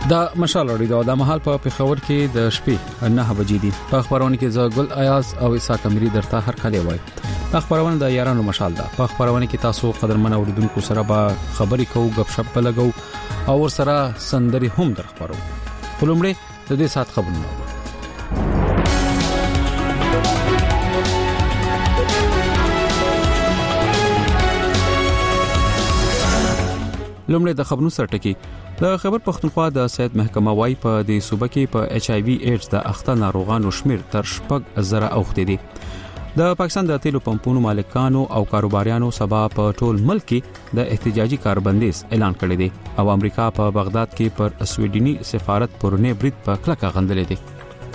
دا مشال اوري دا مهال په پیښور کې د شپې 9 بجې دي. په خبرونه کې زګل ایاز او اسحاق امری درته هر کله وای. په خبرونه د یارانو مشال ده. په خبرونه کې تاسو قدرمن اوریدونکو سره به خبرې کوو، غپ شپ لګو او ور سره سندري هم در خبرو. پلومړی د دې سات خبرونه. لومړی د خبرونو سره ټکی. د خبر پښتونخوا د سید محکمه وايي په دې صوبه کې په ایچ آی وی ایډز د اخته ناروغانو شمیر تر 6,000 اوخته دي. د پاکستان د تیلو پمپونو مالکانو او کاروباریانو سبا په ټول ملک کې د احتجاجي کاربندیز اعلان کړی دی او امریکا په بغداد کې پر سویډني سفارت پرونه برید په کلکه غندلې دي.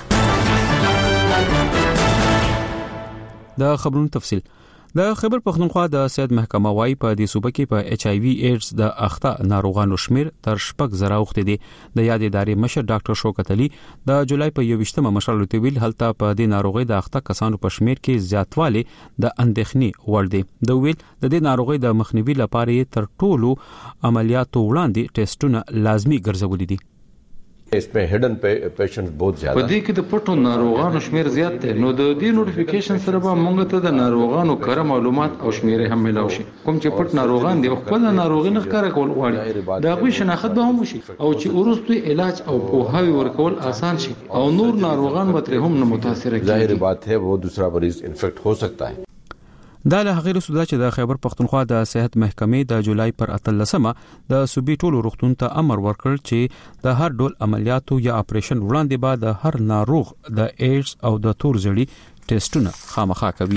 د خبرونو تفصیل. د خبر پښتونخوا د سید محکمه وايي په دې صوبه کې په ایچ آی وی ایډز د اخته ناروغانو شمیر تر 6,000 اوخته دي. د یاد ادارې مشر ډاکټر شوکت علي د جولای په 21مه مشال تویل هلته په دې ناروغي د اخته کسانو په شمیر کې زیاتوالی د اندېښنې وړ دی. د ویل د دې ناروغي د مخنیوي لپاره تر ټولو عملیاتو وړاندې ټیسټونه لازمي ګرځولي دي. इसमें hidden patients बहुत ज्यादा په دې کې د پټو ناروغانو شمیر زیات دی. نو د دې نوټیفیکیشن سره به موږ ته د ناروغانو کره معلومات او شمیر هم ملاوي شي. کوم چې پټ ناروغان دي خپل ناروغي نه ښکار کول غواړي دا غوي شناخت به هم شي او چې ورستوي علاج او پوهاوی ورکول آسان شي او نور ناروغان به تر هم نه متاثر کیږي. ظاهر بات ہے وہ دوسرا مریض انفیکٹ ہو سکتا ہے. دا له هغه رسوله چې د خیبر پښتونخوا د صحت محکمې د جولای پر 18مه د صوبې ټولو روغتون ته امر ورکړ چې د هر ډول عملیاتو یا اپریشن وړاندې به د هر ناروغ د ایډز او د تور زړی ټیسټونه خامخا کوي.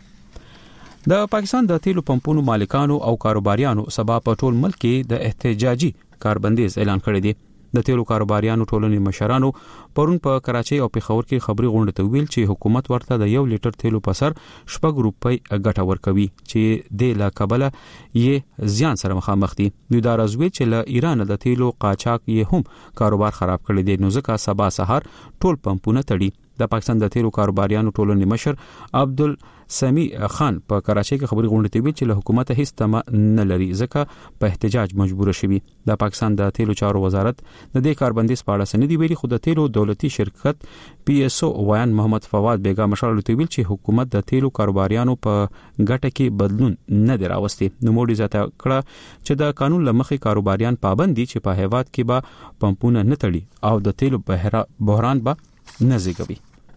د پاکستان د تیلو پمپونو مالکانو او کاروباریانو سبا په ټول ملک کې د احتجاجي کاربندیز اعلان کړی دی. د تیلو کاروباریانو ټولنې مشرانو پرون په کراچۍ او پیښور کې خبري غونډه ته ویل چې حکومت ورته د 1 لیټر تیلو په سر 6 روپۍ ګټه ورکوي چې د لا قبله یې زیان سره مخامخ دي. دوی دا راځوي چې له ایران د تیلو قاچاق یې هم کاروبار خراب کړی دی. نو ځکه سبا سحر ټول پمپونه تړي. د پاکستان د تیلو کاروباریانو ټولنې مشر عبدالسمی خان په کراچۍ کې خبري غونډه ته ویل چې له حکومت هیڅ تمه نه لري ځکه په احتجاج مجبور شوي. د پاکستان د تیلو چارو وزارت د دې کاربندیز په اړه سندې ویلي خو د تیلو دولتي شرکت پی ایس او ویان محمد فواد بیگا مشر ته ویل چې حکومت د تیلو کاروباریانو په ګټه کې بدلون نه دی راوستي. نو موډي زیاته کړه چې د قانون لمخې کاروباریان پابندي چې په هیواد کې به پمپونه نه تړي او د تیلو بحران به نه زیږوي.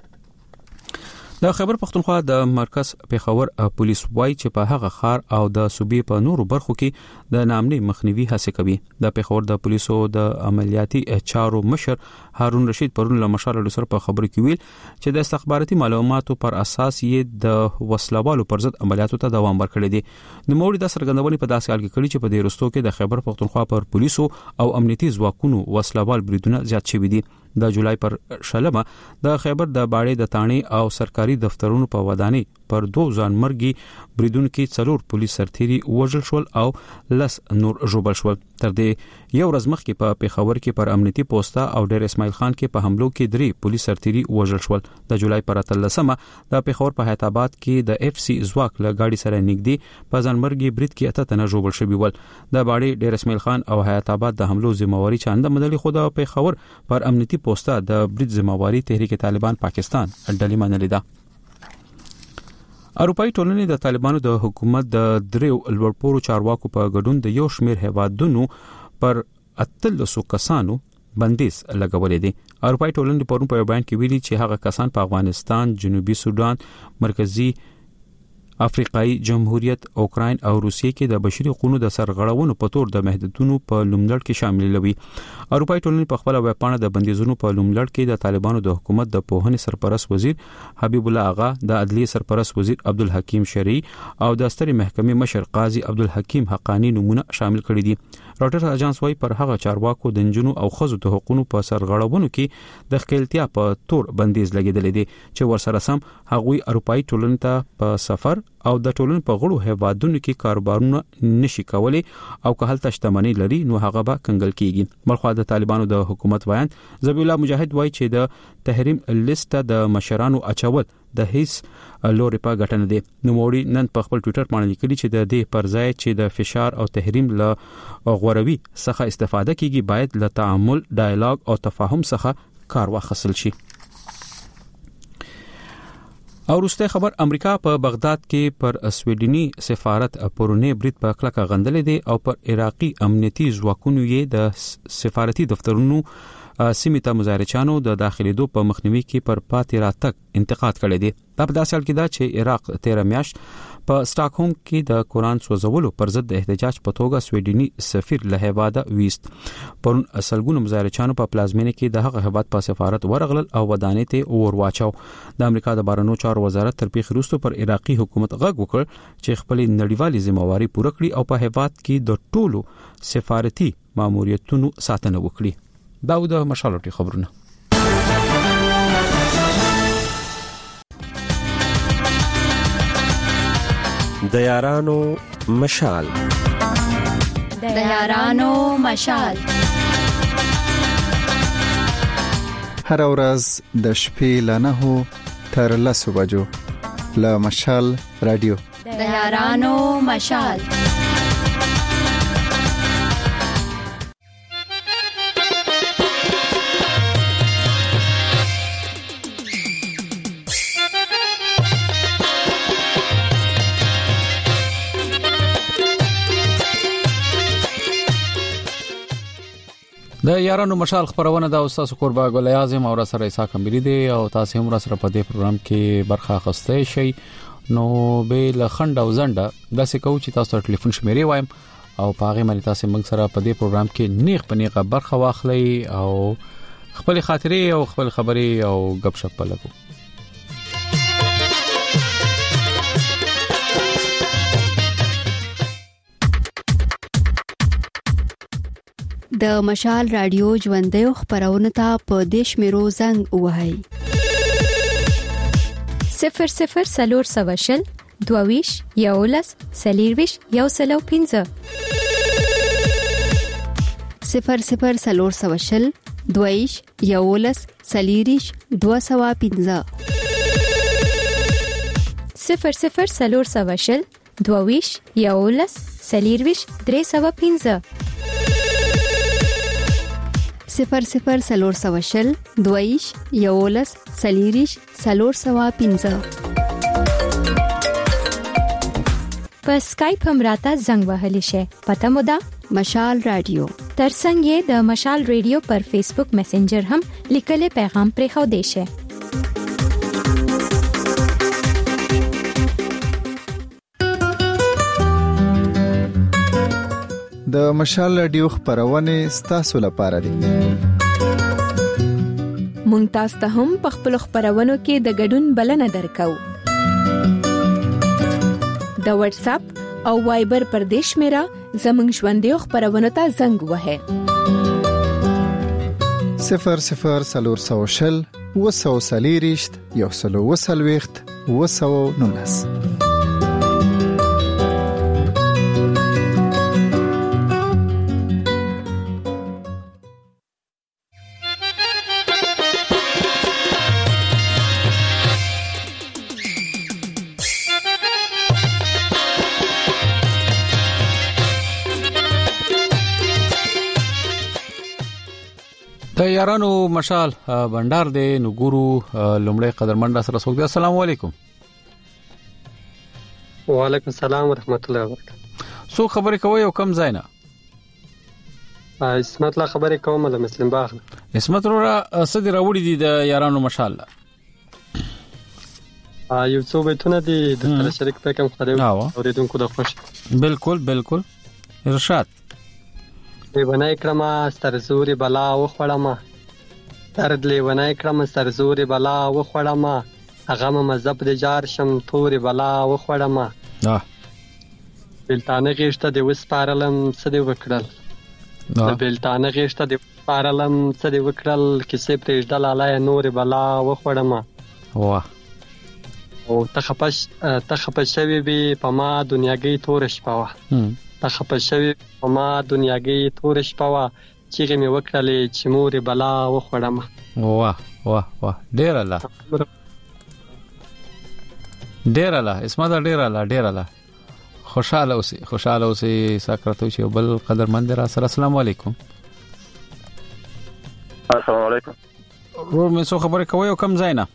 د خبر پښتونخوا د مرکز پیښور پولیس وایي چې په هغه خار او د صوبې په نورو برخو کې د نامني مخنیوي هڅه کوي. د پیښور د پولیسو د عملیاتي چارو مشر هارون رشید پرون له مشال سره په خبرو کې ویل چې د استخباراتي معلوماتو پر اساس یې د وسلوالو پر ضد عملیاتو ته دوام ورکړی دی. د موړي د سرګندونې په داسې حال کې کړي چې په دې رستو کې د خبر پښتونخوا پر پولیسو او امنیتي ځواکونو وسلوال بریدونه زیات شوي دي. د جولای پر 16مه د خیبر د باړې د تانی او سرکاري دفترونو په ودانۍ پر 2 ځانمرګي بریدونکو کې 4 پولیس سرتیري وژل شول او لس نور ژوبل شول. تر دې یو ورځ مخکې په پیښور کې پر امنیتي پوسټا او ډیر اسماعیل خان کې په حملو کې 3 پولیس سرتیري وژل شول. د جولای پر 13مه د پیښور په حیات آباد کې د اف سی ځواک له گاډي سره نږدې په ځانمرګي برید کې 8 تنه ژوبل شوي ول. د باړې ډیر اسماعیل خان او حیات آباد د حملو ذمہواری چانده مدلي خو د پیښور پر امنیتي پوسټا د برید ذمہواری تحریک طالبان پاکستان ډلې منلې ده. اروپאי ټولنې د طالبانو د حکومت د دریو لوړپوړو چارواکو په ګډون د یو شمېر هیوادونو پر 300 کسانو بندیز لګولې دي. اروپאי ټولنې پرون په بیان کې ویلي چې هغه کسان په افغانستان، جنوبي سودان، مرکزی افریقایي جمهوریت، اوکراین او روسیې کې د بشري حقوقو د سرغړونو په تور د محدودیتونو په لومړ کې شامل وي. اروپאי ټولنې په خپل ویبپاڼه د بندیزونو په لومړ کې د طالبانو د حکومت د پوهنې سرپرست وزیر حبیب الله اغا، د عدلیې سرپرست وزیر عبدالحکیم شرعي او د سترې محکمې مشر قاضي عبدالحکیم حقانی نمونه شامل کړي دي. راټر اژانس وايي پر هغه چارواکو د جنونو او خزو د حقوقو په سرغړونو کې د خپلتیا په تور بندیز لګیدل دي چې ورسره سم هغوی اروپאי ټولنې ته په سفر او د ټولن په غړو هیوادونو کې کاروبارونه نشي کولای او که هلته شتمنۍ لري نو هغه به کنګل کیږي. بلخو د طالبانو د حکومت وایي ذبیح الله مجاهد وایي چې د تحریم لیست د مشرانو اچول د هیڅ لوري په ګټنه دي. نو موري نن په خپل ټوئیټر باندې لیکلي چې د دې پر ځای چې د فشار او تحریم له غوروي څخه استفاده کیږي باید له تعامل، ډایالوګ او تفاهم څخه کار واخیستل شي. او وروسته خبر امریکا په بغداد کې پر سویډني سفارت پرونی برید په کلکه غندلې دي او پر عراقي امنیتي ځواکونو یې د سفارتي دفترونو سیمه ته مظاهرچانو د داخليدو په مخنیوي کې پر پاتې راتګ انتقاد کړی دی. دا په داسې حال کې دا چې عراق 13 میاشت په سټاکهولم کې د قرآن سوځولو پر ضد د احتجاج په توګه سویډني سفیر له هیواده ویست. پرون اصلګونو مظاهرچانو په پلازمینه کې د هغه هیواد په سفارت ورغلل او ودانې ته اور واچاو. د امریکا د بهرنیو چارو وزارت تر پیښې وروسته پر عراقي حکومت غږ وکړ چې خپل نړیوالي ذمہواري پوره کړي او په هیواد کې د ټولو سفارتي ماموریتونو ساتنه وکړي. داود مشالوټي خبرونه. د یارانو مشال. د یارانو مشال. هر ورځ د شپې له 9 تر 10 بجو له مشال رادیو. د یارانو مشال. د یارانو مشال خبرونه د استاد قربا ګل اعظم او سره اسحاق کمبلی دی او تاسو هم سره په دې پروګرام کې برخه اخیستئ شئ. نو به لخند او زنده د څه کو چې تاسو ټلیفون شمیرې وایم او پاغه مې تاسو موږ سره په دې پروګرام کې نیغ پنیغه برخه واخلئ او خپل خاطرې او خپل خبرې او غب شپ لګو. د مشال رادیو ژوندۍ خبرونه ته په دیش میرو زنګ وهاي 00 سلور سواشل دوویش یولس سلیرویش یوسلو 15 00 سلور سواشل دوویش یولس سلیریش 215 00 سلور سواشل دوویش یولس سلیرویش 315 00 سلور سواشل دویش یولس سلیریش سلور سوا 15 په سکایپ هم راته زنګ وهلی شي. پته مو ده مشال رادیو. ترڅنګ د مشال رادیو پر فیسبوک میسنجر هم لیکل پیغام پرې خو دی شي. د مشال رادیو خبرونه ستاسو لپاره دي. مونږ تاسو ته هم په خپل خبرونو کې د ګډون بلنه درکو. د واتس اپ او وایبر پر دیش میرا زمنګ ژوندۍ خبرونه ته زنګ وهه 00 سلور سواشل وسو سلیریشت یوسلو وسلويخت وسو نونس. د یارانو مشال بندر دی نو ګورو لومړی قدرمن سره سوګ. السلام علیکم. وعلیکم السلام ورحمت الله وبرکاته. سو خبرې کوي او کم زینا اسمت لا خبرې کوم له مسلم باغ. اسمت را صدر راوړي دي د یارانو مشال یو څو بیتونه دي د سره شریک پکم خبرې اوریدونکو د خوش. بالکل بالکل ارشاد. لیونای کرما سترزوري بلا و خړما درد لیونای کرما سترزوري بلا و خړما هغه مذهب د جار شم توري بلا و خړما بلتانه غیشته د وسپارلم څه دی وکړل د بلتانه غیشته د وسپارلم څه دی وکړل کیسه پرېږدل الله نور بلا و خړما واه او تخپش شوی به په ما دنیاګي تور شپه وا تخپش شوی په ما دنیاګي تور شپه وا چې می وکړلې چې مور بلا وخړم. واه واه واه ډیر الله اسما دا ډیر الله خوشاله اوسې ساکراتو چې بل قدرمند را سره. السلام علیکم. السلام علیکم. ورور مې څو خبرې کوي او کم ځای نه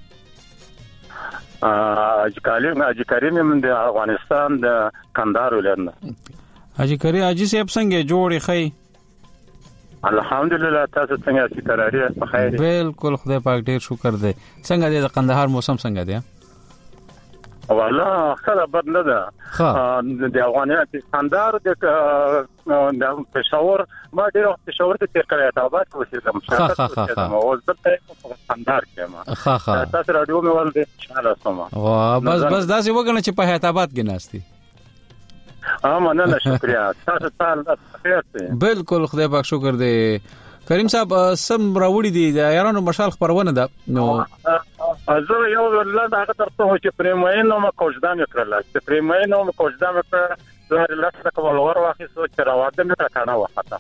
حاجی کریم من د افغانستان د کندهار ولرنه. حاجی کریم حاجی صاحب څنګه جوړې خی؟ الحمدلله تاسو څنګه چې تراری په خیر؟ بالکل خدای پاک ډیر شکر دی. څنګه د کندهار موسم څنګه دی؟ والله خلا بد نه ده. د افغانستان د کندهار د پېښور ما ډیر پېښور ته تیر کړی دا بات وسیږم او زه په کندهار کې ما تاسو رادیو مې ول دي ان شاء الله سم بس دا څه وګڼه چې په حیات آباد کې ناشتي. مننه شکریا تاسو ته خیر. بالکل خدای پاک شکر دی. کریم صاحب سم راوړي دي د یارانو مشال خبرونه ده نو زه یو ولله هغه ترته چې پریماینو ما کوژدان کړل چې پریماینو ما کوژدان کړل زه لکه کول ور واخې سو چې راوړم نه کاڼه وخته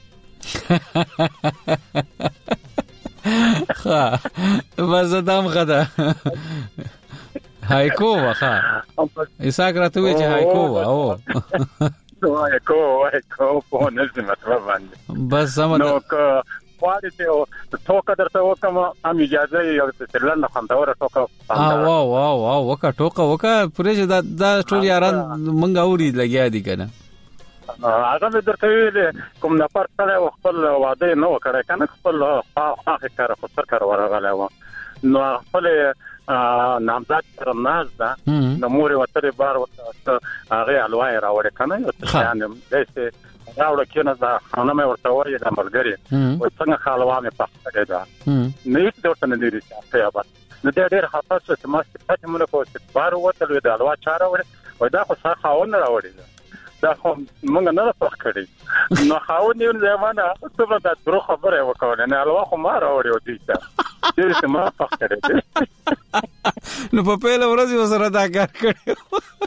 بس دام غدا هایکو واخه ایساک راتوي چې هایکو او هایکو په نظم مطلب باندې بس سمونه واړې ته ټوکا درته وکم ام اجازه یو څه لنډه خندوره ټوکا واو وکا ټوکا پرې دا ټول یاران مونږ اوري لګیا دي کنه. هغه درته ویل کوم نه پر سره خپل واده نه وکړای کنه خپل هغه کار خو سر کار ورغلی و نو خپل نامزد سره ناز ده نو مور وترې بار وته هغه الوای راوړې کنه یو څه یعنی دسه راوړه کینه دا خانه مې ورته وایي د ملګری او څنګه خالوا مې پخته ده نه دې نه لري چې په نو دې ډېر حساس چې ما ستاسو مونږ کو چې بار وته د الوا چاره وړي او دا خو څه خاون راوړي دا خو مونږ نه پخ کړی نو خاون یې زمانہ څه دا درو خبره وکړه نه الوا خو ما راوړي او دې چې ما پخ کړی نو په پیله ورځ وسره دا کار کړی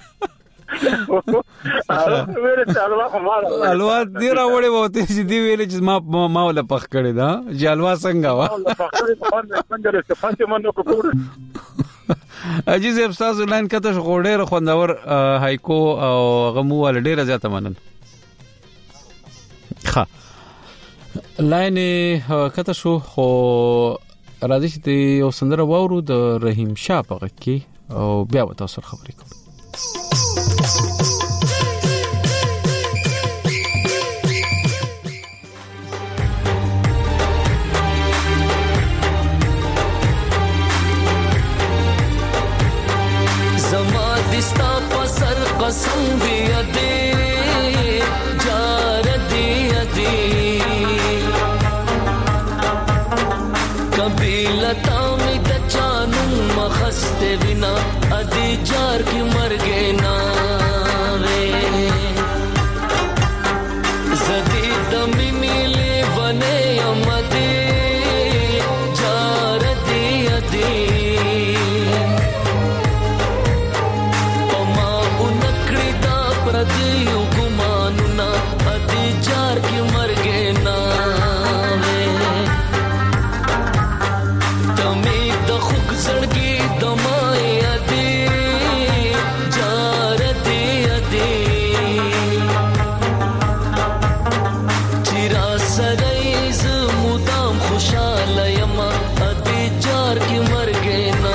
الوا دی راوړې وته چې دی ویل چې ما ولا پخ کړی دا جالوا څنګه وا اجي زه تاسو لاین کته غوډه خوندور هایکو او غمو ول ډیره زیاته منن ښه لاین کته شو خو راځي چې یو سندره وورو د رحیم شاه په کې او بیا به تاسو خبرې کوم. قسم دیا دے جار دیا دے کبھی لتا میں دچانو مخست بنا ادی جار کی مر گے نا وے زدی دمی میلے بنے امدے جار دیا دے دیو گمانونا ادی جار کی مر گے نا تمی د خوک زړګي دمای ادی جار دی ادی چیرا سره ز مدام خوشاله یما ادی جار کی مر گے نا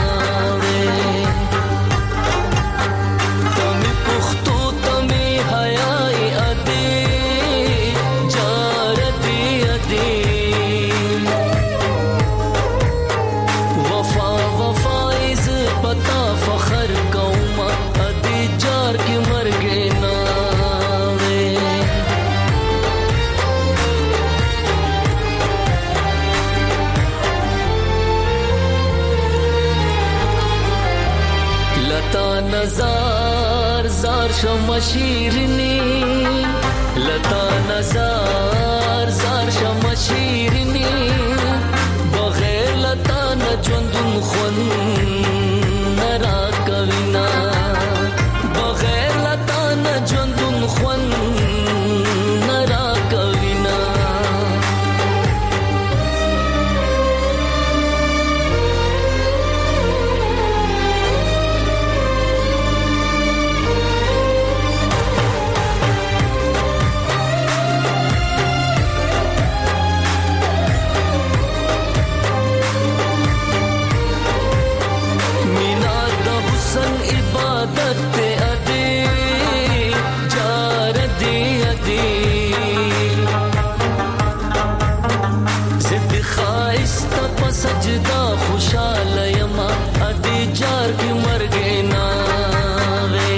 نزار زار شم شیرنی لتا نزار زار شم شیرنی بغیر لتا نجوندم خون نراک جار کی مر گئے نا وے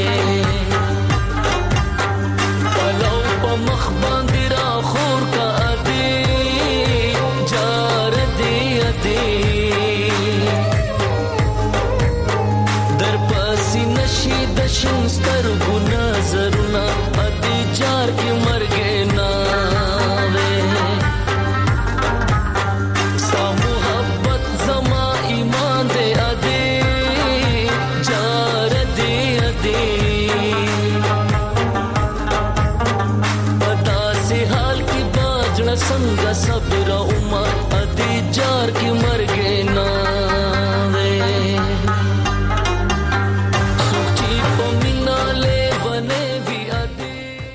پلو پا مخ باندی را خور کا ادی جار دی ادی در پاسی نشی دشن ستر گنا زرنا ادی جار کی مر گئے نا संगा सबरा उमा अदी जार की मर गए ना वे सुखी पमिना ले बने भी अदी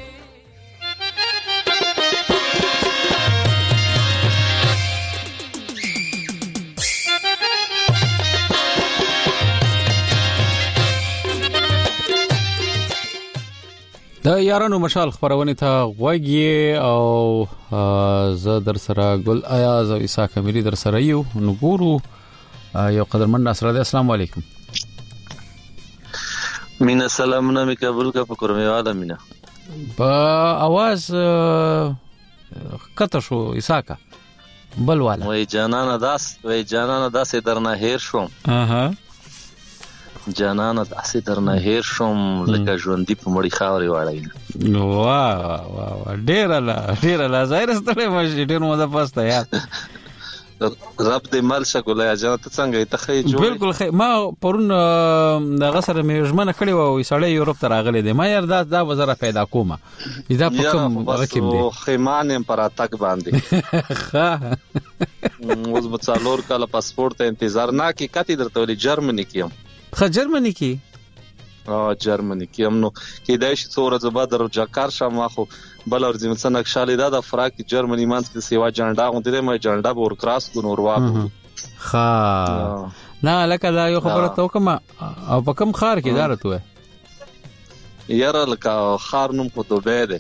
د یارانو مشال خبرونه ته غوږی او زه در سره ګل ایاز او عیسی کمیری در سره یو نو ګورو یو قدرمن ناصر علی السلام علیکم مینا سلامونه می قبول کا فکرمیواله مینا په आवाज کته شو عیسی کا بل والا وای جانانه داس درنه هیر شوم جانانه داسې درنه هیر شوم لکه ژوندۍ په مړی خاورې واړی واه ډیر لا ظاهر ستړی ماشي ډیر مو ده پاسته یار رب دې مال شګولای جان ته څنګه ته خې جو بالکل ما پرون دغه سره مې ژمنه کړې و سړی یورپ ته راغلی دی ما یار دا وزره پیدا کومه دا پکم رقم دی خیمان امپراتک باندې اوس به څلور کاله پاسپورت ته انتظار نه کی کتی درته ولې جرمني کیم جرمني کې جرمني کې هم نو کې دای شي څوره زبر درجه کار شم واخو بل ورځم څنګه خالي دا د فراق جرمني مانس کې سیوا جانډا غونډې مې جانډا بور کراس کو نور واکو نه لکه دا یو خبره ته کوم او په کوم خار کې دارته وای یاره لکه خار نوم کو دوبه ده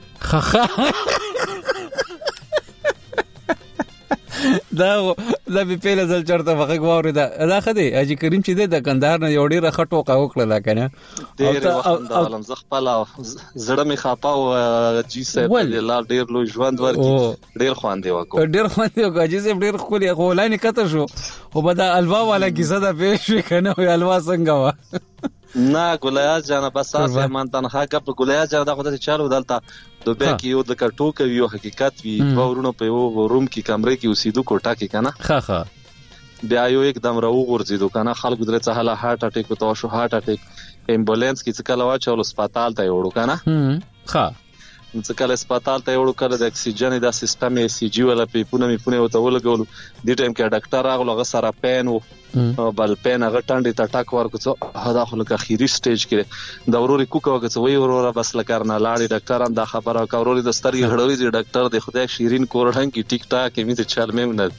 دا به پیله ځل چرته وخت غواړي دا خدي اجي کریم چې د کندهار نه یو ډیره خټو وکړه کنه ډیر وخت عالم زغپلا زړه می خاپاو جی صاحب لا ډیر لوی ژوند ورکی ډیر خواندې وکړه جی صاحب ډیر خولي غولانی کته شو او بدا الوا والا کیسه دا پیش کنه وی الوا څنګه وا نه ګولیا جان بس اسه مان تنها کپ ګولیا جان دا خدای چالو دلته دوبه کې یو د کټو کوي او حقیقت وی ورونو په یو روم کې کمرې کې اوسېدو کوټه کې کنه بیا یو एकदम راو ورځیدو کنه خلک درته حاله هارت اٹیک تو شو هارت اٹیک امبولانس کې څه کله واچول هسپتال ته وړو کنه څه کله هسپتال ته وړو کله د اکسیجن د سیستم ای سی جی ولا پیپونه وته ولګول د ټیم کې ډاکټر راغلو غ سره پین او بل پین هغه ټانډي ته ټاک ورکو څه دا خو لکه اخیری سټیج کې د وروري کوکو وګڅ وی ورور بس لکرنا لاړی ډاکټر هم دا خبره کوروري د سترګې هړوي دی ډاکټر د خدای شیرین کورډن کې ټیک ټاک می ته چل مې نه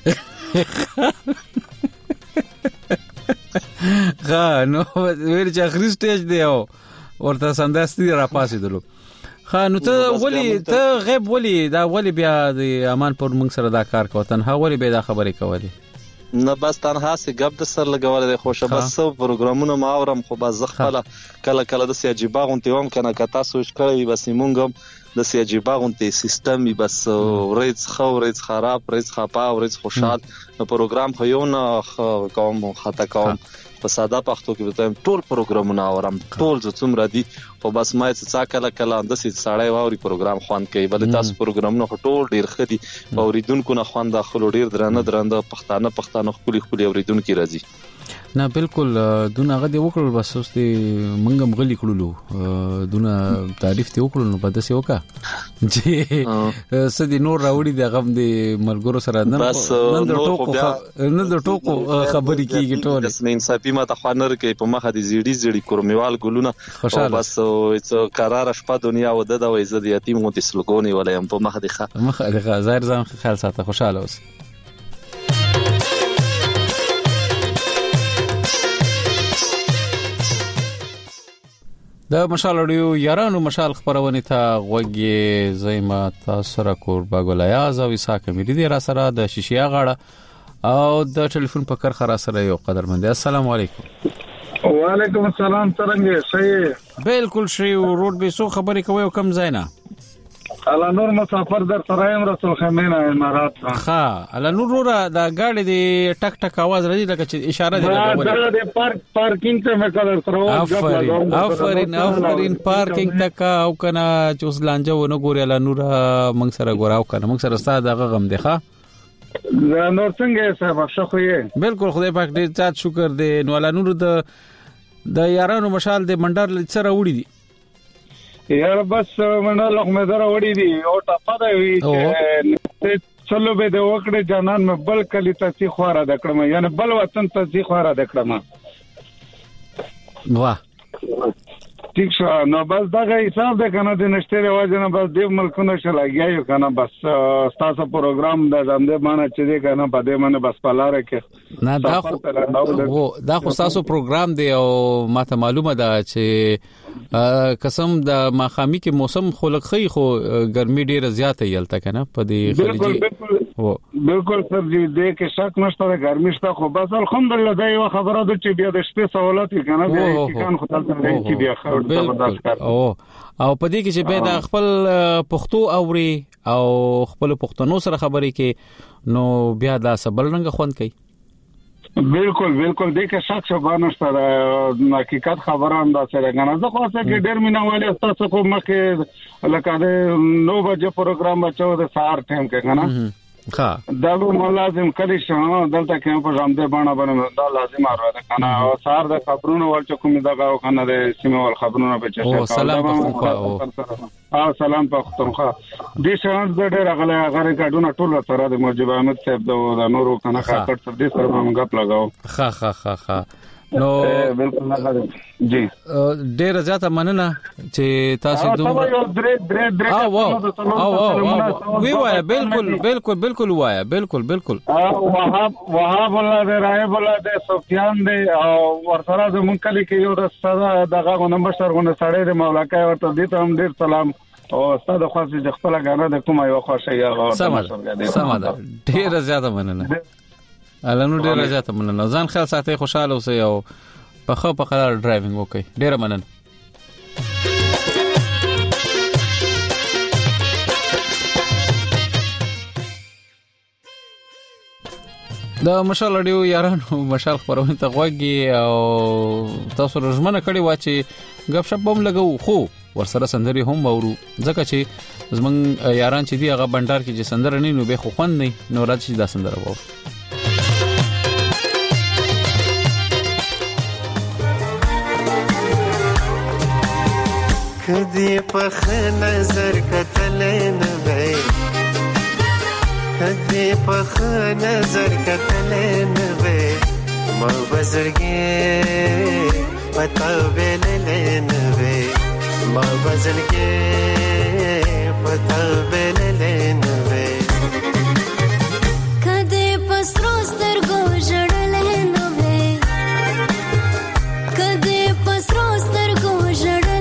نو ویل چې اخیری سټیج دی او ورته سنداستي را پاسې دلو نو ته ولی ته غیب ولی دا ولی بیا د امان پر موږ سره دا کار کوتن ها ولی به دا خبرې کولی نه بس تنها سي غب د سر لګول دی خوشه بس پروګرامونه ما اورم خو بس زخله کله د سیاجي باغونته ووم کنه کتا سوچ کړی بس مونږم د سیاجي باغونته سیستم بس ورځ خراب ورځ خپا ورځ خوشحال پروګرام خو یو نه کوم خطا کوم په ساده پښتو کې وته ټول پروګرامونه اورم ټول څومره دي خو بس ما څه کله د سې ساړی واوري پروګرام خوان کوي بل تاسو پروګرامونه ټول ډیر خدي اوریدونکو نه خوان داخلو ډیر درنه پښتانه خپل اوریدونکو راځي نه بالکل دونه غدي وکړل بس اوسې منګم غلي کړلو دونه تعریف ته وکړل نو بده سي وکا جی سدي نور راوړي د غم دي ملګرو سره نه د ټوکو خبرې کیږي ټول اسمن صاحب ما ته خوانر کوي په مخه دي زیړي کورمیوال ګلونه بس قرار شپه دنیا وده د وې زدي یتیم مو تسلګونی ولې په مخه دي ظاهر ځان خیال ساته خوشاله اوس د مشال اډیو یارانو مشال خبرونه ته غوږی زېما تاسو را کور باګولیا او عیسی کمیری دی را سره د شیشیا غاړه او د ټلیفون په کار خرا سره یو قدرمند. السلام علیکم. وعلیکم السلام څنګه صحیح بالکل شی روډ به سو خبرې کوي کم ځای نه الا نور مسافر در سرایم رسول خمینا امارات ها الا نور را دا گاډي دی ټک ټک आवाज راځي لکه چې اشاره دی دا د پارکینګ ته مې کړل سره افرین پارکینګ تک او کنه چې اوس لانجه ونه ګوري الا نور موږ سره ګوراو کنه موږ سره ستاسو دغه غم دی ښا دا نور څنګه صاحب ښه خو یې بالکل خدای پاک دې زیات شکر دی نو الا نور د یارانو مشال د منډر سره وړي دي یار بس منډر لغمه دره وړي دي او ټاپه دی چې چلو به د وکړه جانان مې بل کلی ته خواره دکړم یعنی بل وطن ته خواره دکړم واه ٹھیک شو نو بس دا حساب ده کنه د نشته رواج نه بس د ملکونو شلاګیو کنه بس تاسو پروګرام د زمده مانه چې ده کنه په دې مانه بس پلاره کې نه دا خو تاسو پروګرام دی او ماته معلومه ده چې قسم د ماخامي کې موسم خلقخي خو ګرمي ډیره زیاته یلته کنه په دې خلیجي بالکل سر جی دې کې شک نشته ګرمي شته خو بس الحمدلله دا یو خبره ده چې بیا د شپې سہولت کنه به کان خو تاسو نه کې بیا خبر او په دې کې چې به د خپل پښتو اوري او خپل پښتنو سره خبرې کې نو بیا دا سبل رنګ خوند کوي بالکل دې کې شک شبانه ستاره حقیقت خبره هم دا سره غنځه خو څه کې ډېر مینوالي تاسو کو مخه لکه د 9 بجې پروګرام بچو د سهار ټیم کې کنه ها دا به لازم کلی شو دلته کې په ځامده باندې دا لازم اورل کنه او سهار د خبرونو ورچ کوم دا کنه د سیمه ول خبرونو به چشه سلام پختونخوا او سلام پختونخوا دې شان د ډېر غله غره کډونه ټول سره د موجب احمد صاحب د نورو کنه خاطر تر دې سره موږ غپ لگاو ها نو بالکل نه جی ډېر زیاته مننه چې تاسو دومره وی وایا بالکل وایا بالکل وهاب الله دې رايب الله دې سفیان دې او ورسره د منکلی کې یو د ساده دغه نمبر غونه سړی د مولاکای ورته دې ته هم ډېر سلام او ستاسو خاصه د خپل غاڼه د کومه یو خوښه یا سمه ډېر زیاته مننه الانو ډیر زیاته مننه ځان خیال ساتي خوشاله اوسئ او په قرار ډرایوینګ وکړئ ډیر مننه دا مشال اډیو یارانو مشال خبرونه ته غوږی او تاسو رجمنه کړي وا چې غب شپ بم لګو خو ورسره سندري هم اورو ځکه چې زمون یاران چې دی هغه بندر کې چې سندر نه نو به خو خوند نه نو راځي دا سندر وو کدی په نظر کتل نه وای کدی په نظر کتل نه وای ما بزرګي پتا ویل نه وای ما بزرګي پتا ویل نه وای کدی پسرو سترګو جړل نه وای کدی پسرو سترګو جړل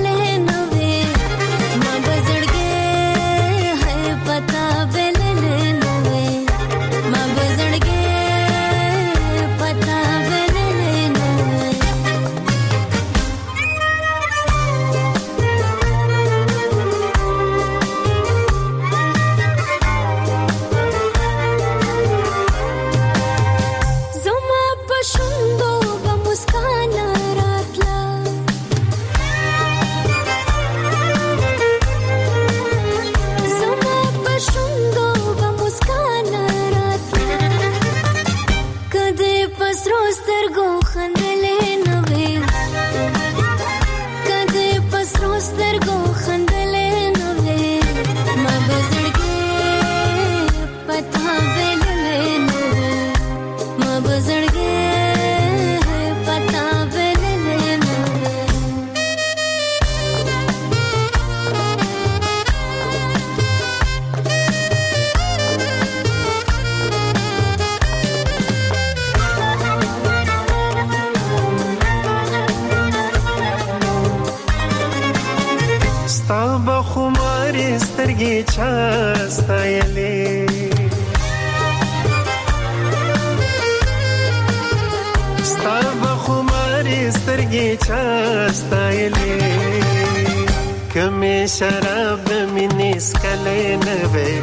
سترګې چاستایلې کمې شراب د مینې سکلې نه وې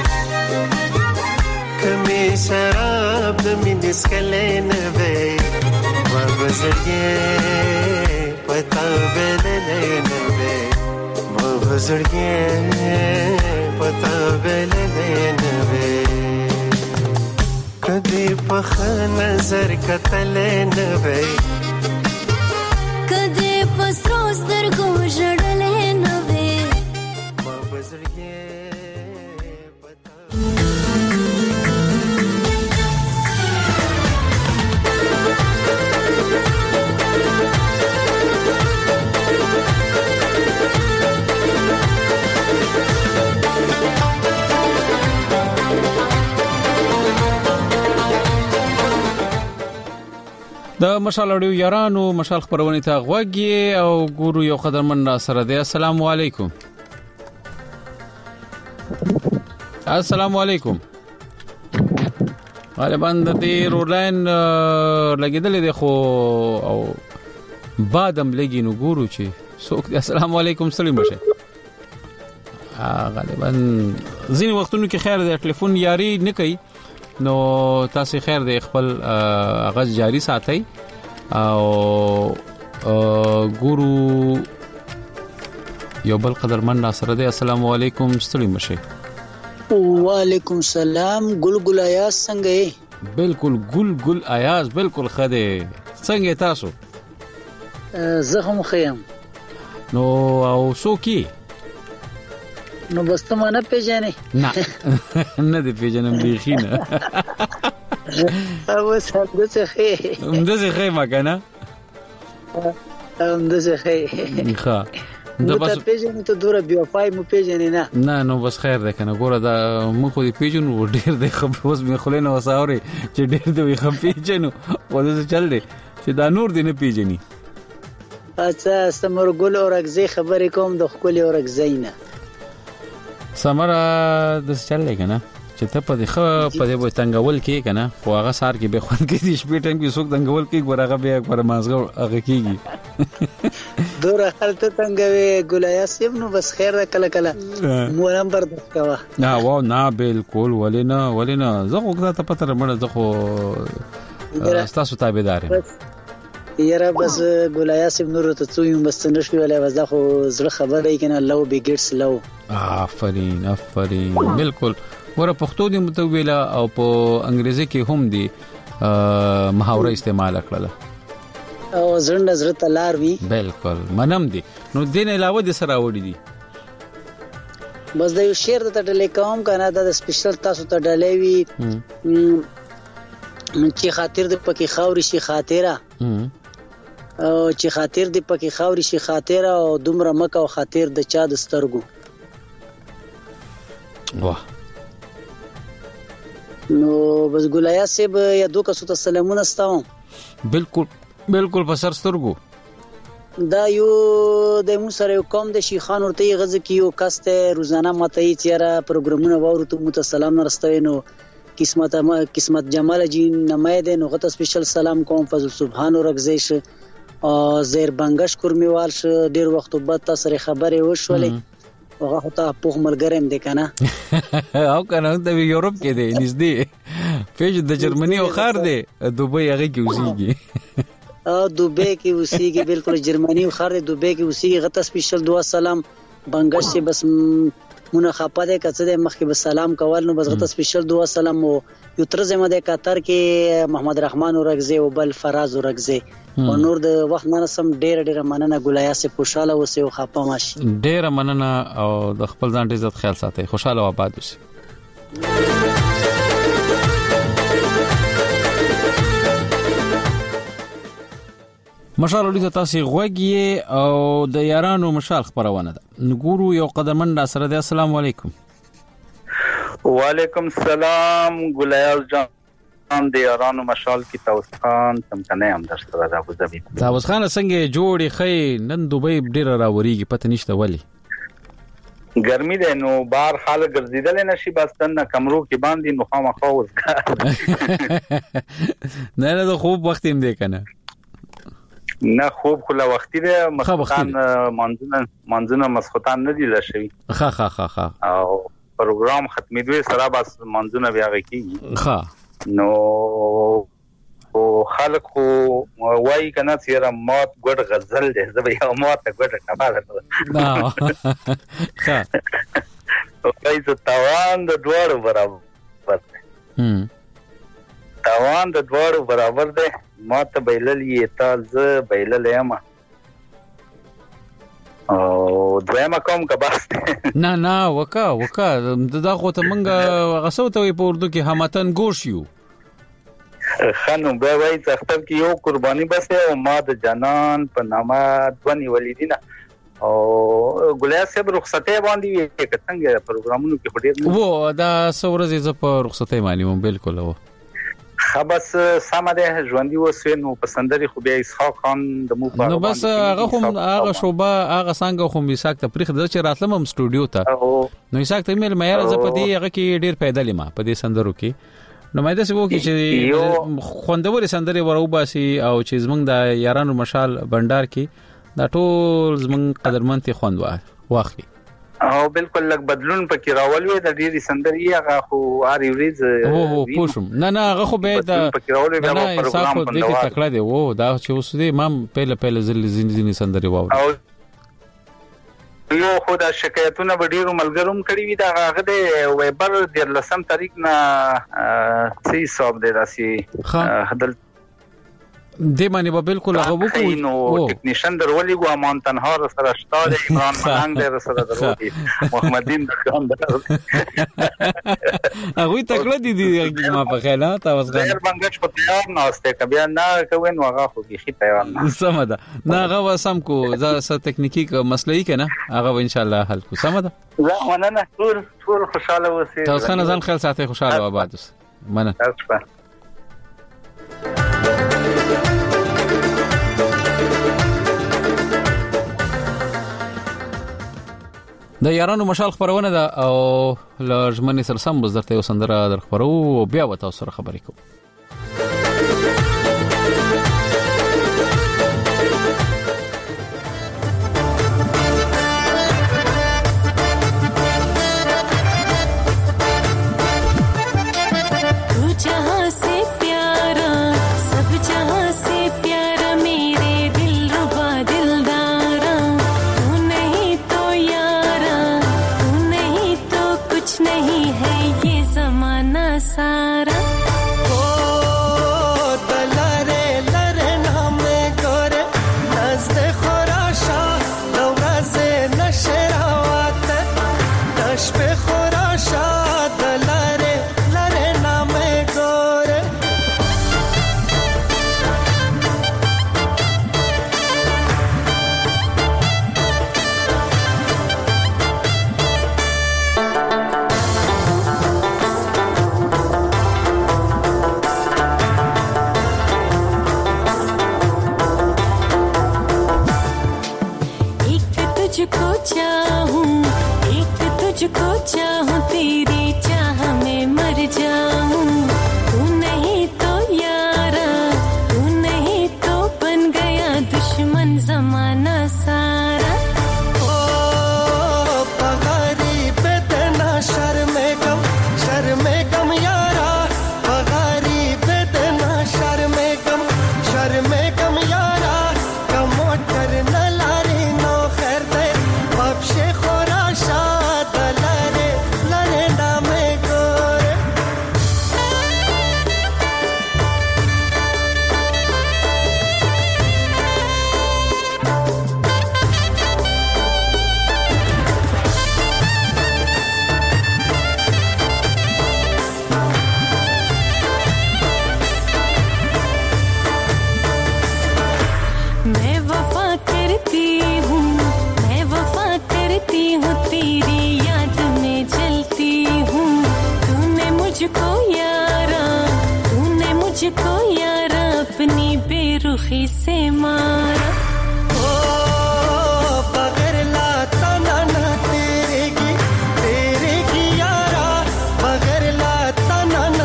کمې شراب د مینې سکلې نه وې ما بزرګې پتا بللې نه وې ما بزرګې پتا بللې نه وې کدی په نظر کتلې نه وې کدی په سترو سترګو ژړلې نه وې ما بزرګې د مشال اړیو یارانو مشال خبرونه ته غوږی او ګورو یو قدرمن سره دی. السلام علیکم. السلام علیکم. غالبا د دې رولین لګیدل دي خو او بادم لګی نو ګورو چې څوک. السلام علیکم سلام بشه. غالبا ځینې وختونو کې خیر د ټلیفون یاري نه کوي نو تاسو خیر د خپل غږ جاری ساتي او ګورو یو بل قدرمن ناصر دی. السلام علیکم ستړي مشه. وعلیکم السلام. ګل ایاز څنګه یې؟ بالکل ګل ایاز بالکل خده څنګه تاسو؟ زه هم خیم. نو او سو کی نو بس ته مانه پیژنې؟ نه دی پیژنم بیخی نه. او څنګه خې ما کنه ښه دا بس پیژنې ته دوره بیوفای مو پیژنې نه نو بس خیر ده کنه ګوره دا مو خو دې پیژنو ډیر دی خو اوس مې خلینو وساوري چې ډیر دی خو پیژنو ولې چل دی چې دا نور دی نه پیژني. اچھا سمر ګل اورګزي خبرې کوم د خپل اورګزي نه سمره د چلې کنه چې ته په دې وې تنګول کې کنه خو هغه سار کې به خون کې دې شپې ټیم کې څوک تنګول کې ورغه به پر مازغه هغه کېږي دوره حالت تنګوي ګلیا سیب نو بس خیر کله کله مو نمبر دښکوا نه و نه بالکل ولینه زه خو ته پته رمړ زه خو تاسو تابعدار یاره بس ګلیا سیب نور ته څویم بس نشوي ولې وځه خو زړه خبره کینه لو بیګټس لو. آفرین بالکل ور پښتو دې متویلا او په انګریزي کې هم دي محاوره استعمال کړل او زړه نظر تلار وی بالکل منم دي نو دین علاوه د سره وړي دي بس د یو شعر ته ډلې کوم کنه د سپیشل تاسو ته ډلې وی چې خاطر د پکې خاوري شي خاطره او چې خاطر د پکې خاوري شي خاطره او دومره مکه او خاطر د چا د سترګو واه نو بس ګلیا سیب یا دوه کسو ته سلامونه ستاوم. بالکل په سر سترګو دا یو د مو سره یو کوم د شیخان ورته غزه کیو کاسته روزانه ماته یې چیرې پروګرامونه وورو ته مو ته سلام نرسته نو قسمت جمال جی نمایده نو غته سپیشل سلام کوم فضل سبحان ورغزیش او زیر بنگش کورمیوال ش ډیر وخت بعد تاسو خبرې وشولې هغه ته په ملګریم دی کنه او کنه د یورپ کې دی نږدې پیج د جرمني او خار دی دوبۍ هغه کې اوسېږي دوبۍ کې اوسېږي بالکل جرمني او خار دی دوبۍ کې اوسېږي غته سپیشل دعا سلام بنگش سے بس مونږه خپه ده کڅ ده مخکې به سلام کول نو بس غته سپیشل دعا سلام او یو تر زمه د قطر کې محمد رحمان اورګزي او بل فراز اورګزي او نور د وخت نه سم ډېر مننه ګلیا سه خوشاله اوسه او خپه ماشي ډېر مننه او د خپل ځان عزت خیال ساتي خوشاله او آباد اوسئ. مشال ولې تاسو غوږی او د یارانو مشال خبرونه ده ګورو یو قدرمن سره دی. السلام علیکم. وعلیکم السلام ګلیاز جان د یارانو مشال کی توس خان څنګه هم درسره د ابو ظبي توس خان څنګه جوړی خې نن دوبۍ ډیر راوريږي پته نشته ولی ګرمي ده نو بار خال ګرځیدل نشي بس تنه کمرو کې باندې نو خامخا وځه نه خوب وخت هم دی کنه نه خوب خو لا وختي ده مسخوتان منځونه مسخوتان نه دي لشي ها او پروګرام ختمېدوي سره بس منځونه بیا کیږي نو او خلک وای کنه چې مات ګډ غزل ده زبې او مات ګډ کماله ها او کایته توان د دوړو برابر توان د دوړو برابر ده ماته بیللې تازه بیللې ما او دویمه کوم کا بس نه وکا دا خو ته منګه غسوته په اردو کې همتن ګوش یو خانم به وای تختر کې یو قرباني بس او ما د جنان په نامه دونی ولیدینه او ګلیا صاحب رخصتې باندې څنګه پروګرامونو کې پډیر وو دا سورزې ز په رخصتې باندې بالکل وو خبس سمره ژوندۍ وسینو پسندري خو بیا اسحاق خان د مو په نو بس هغه شوبه هغه څنګه خو میساک ته پرخ د چې راتلم هم سټوډیو ته نو میساک ته مې مېره ز په دې هغه کې ډیر پیدل ما په دې سندرو کې نو مې د څه وو کې چې خوندوري سندري ورو باسي او چې زمنګ د یارانو مشال بندر کې دا ټول زمنګ قدرمنتي خوند واخلي او بالکل لګ بدلون پکې راولوي د ډېری سندري هغه خو اری وريز او پوښم نه هغه خو به د نه حساب د کې تکړه دی وو دا چې اوس دې مام پهله زین سندري واو او یو خو دا شکایتونه به ډیرو ملګروم کړی وي دا هغه د ویبر د لسم تاریخ نه سی حساب دی راسي هدل دې باندې به بالکل هغه وکړو نو ټیکنیشن درولې ګو امان تنها سره شتاله عمران ملنګ دې سره درولې محمدین د خان هغه تکړه دي ما په خیال تاسو غواړئ ډېر بنګش په تیار نهسته کبه نه کوي نو هغه خو به تیار نه سمه ده نه هغه وسم کو زه څه تکنیکی مسلې کنه هغه ان شاء الله حل کو سمه ده لا مننه ټول خوشاله اوسئ تاسو خان ځان خیال ساتئ خوشاله و آباد اوسئ مننه د یارانو مشال خبرونه ده او لږمنې سره سم بزرته یو سندره در خبرو او بیا وته سره خبرې کوم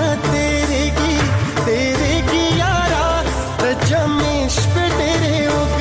जमीश पे तेरे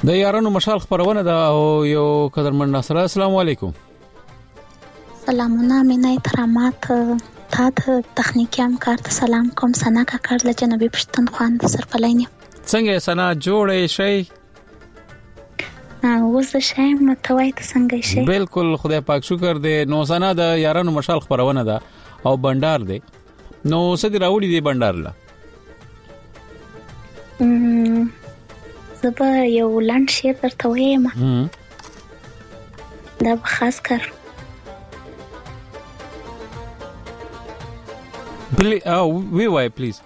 د یارانو مشال خبرونه دا او یو قدرمن ناصر السلام علیکم. سلامونه مینه احترامات تا د تخنیکی همکار ته سلام کوم. سنا کاکړ له جنوبي پښتونخوا د سرپلینې. څنګه سنا جوړې شي؟ اوس شي متوي ته څنګه شي؟ بالکل خدای پاک شکر دې. نو سنا د یارانو مشال خبرونه دا او بندر دی. نو څه دی راوړي دی بندر لا؟ زبا یو لاند شیر درته وایم. دا خاص کار وی وای پلیز.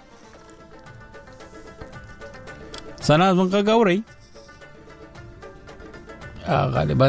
سنا زمونږه غوړی غالبا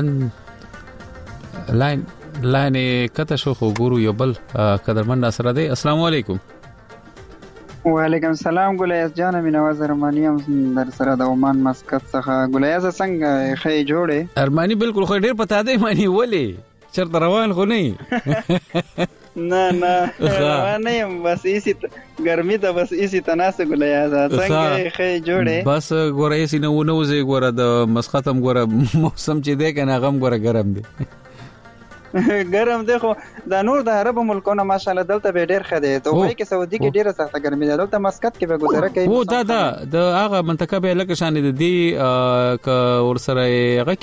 لاین کته شو خو ګورو یو بل قدرمن ناصر دی. السلام علیکم. وعلیکم السلام. ګولیاز جان مې نواز ارمانیم در سره د عمان مسقط څخه. ګولیاز څنګه خې جوړې؟ ارمانی بالکل خو ډیر پتا دی مانی ولې چرته روان خو نه نه روان نه يم بس ایسی ګرمي ته بس ایسی تناسه ګولیاز څنګه خې جوړې؟ بس ګورې ایسی نو نوځي ګوره د مسقطم ګوره موسم چې دی کنه غم ګوره ګرم دی. ګرم دی خو د نور د عرب ملکونو ماشاءالله دلته به ډیر خده. دوبه کې سعودي کې ډیره سخته ګرمي ده. دلته مسقط کې به گزاره کوي. او دا د هغه منطقه به لکه شان دي ک ور سره هغه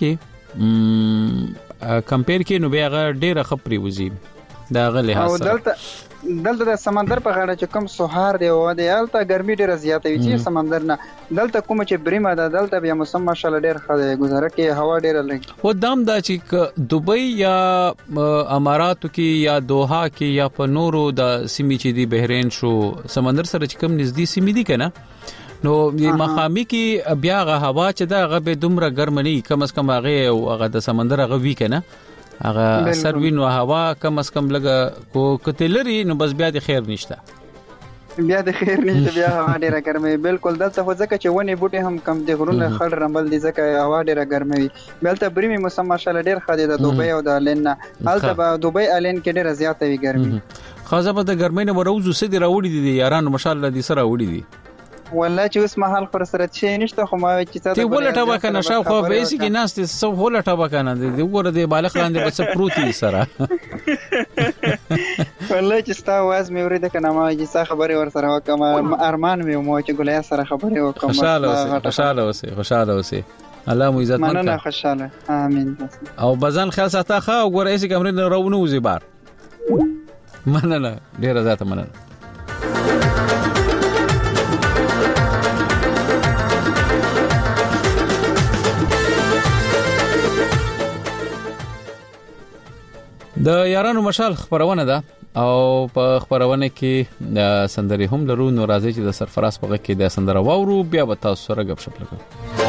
کې کمپیر کې نو به هغه ډیره خبري وزي دا غلې حاصل. او دلته د سمندر په غاړه چې کوم سوهار دی او د الته ګرمي ډیره زیاته وي چې سمندر نه دلته کوم چې بریمه ده دلته بیا موسم ماشاءالله ډیر خده گزاره کې هوا ډیره لګي. و دام دا چې دوبۍ یا اماراتو کې یا دوحه کې یا په نورو د سیمې چې دی بحرین شو سمندر سره چې کوم نږدې سیمې دي کنه نو مخامي کې بیا غ هوا چې دا غ به دومره ګرم نه کم از کم هغه او هغه د سمندر هغه وی کنه هغه اثر وینو هوا کم از کم لګه کو کتلری نو بس بیا د خیر نشته. بیا د خیر نشته بیا هوا ډیره ګرمه. بالکل دلته خو ځکه چې ونی بوټي هم کم دي غرونه خړ رمبل دي ځکه هوا ډیره ګرمه وي. بلته بریمي موسم ماشاءالله ډیر خدي د دوبۍ او د الین نه الته به دوبۍ الین کې ډیره زیاته وي ګرمي. خاصه په د ګرمۍ نه وروزو سدي راوړي دي یارانو ماشاءالله دي سره وړي دي. والله چې اوس مهال خور سره چې نشته خو ما چې تاسو ته ولټه وکنه شاو خو به اسی کې ناس ته سو ولټه وکنه دي وګوره د بالغ لاندې بس پروتي سره. والله چې ستا واز مې ورته کنه ما چې څه خبره ور سره وکم ارمان مې مو چې ګولیا سره خبره وکم. خوشاله اوسه الله مو عزت مننه. مننه خوشاله امين. او بزن خیال ساته خو وګوره اسی کمرې نه راونو وزي بار. مننه ډیر زیاته مننه. د یارانو مشال خبرونه ده او په خبرونه کې د سندري هم لرو. نو راځي چې د سرفراز په کې د سندره واورو بیا به تاسو سره غب شپ لګو.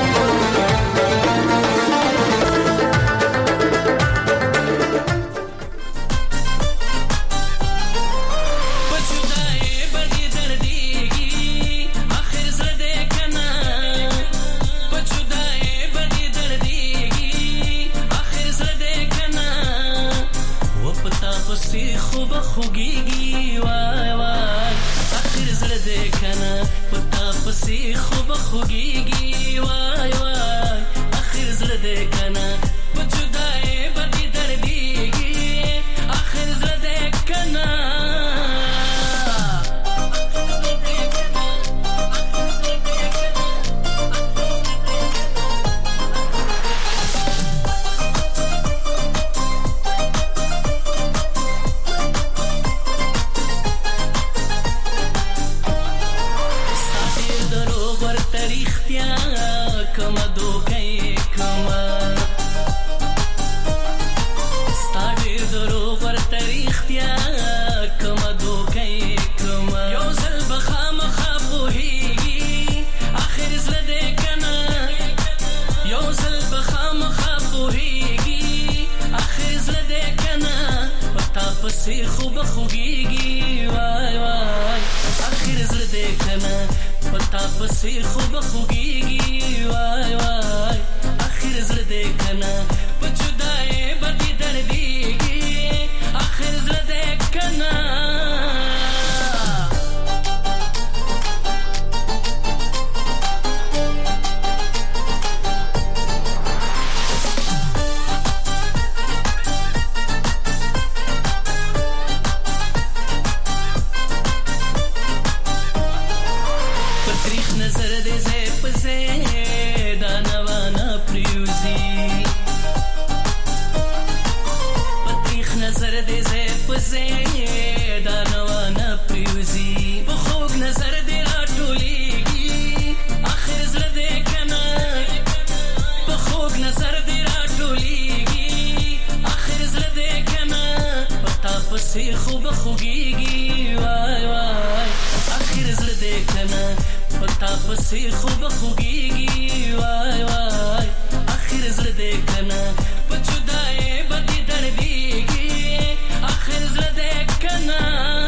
زه دا نوانه پریوزی په خوږ نظر دې راټولېږي اخر زړه دې کنه په خوږ نظر دې راټولېږي اخر زړه دې کنه په تا پسې خوب خوږېږي وای وای اخر زړه دې کنه په تا پسې خوب خوږېږي وای وای اخر زړه دې کنه په جدای بدې دردېږي اخر زړه دې کنه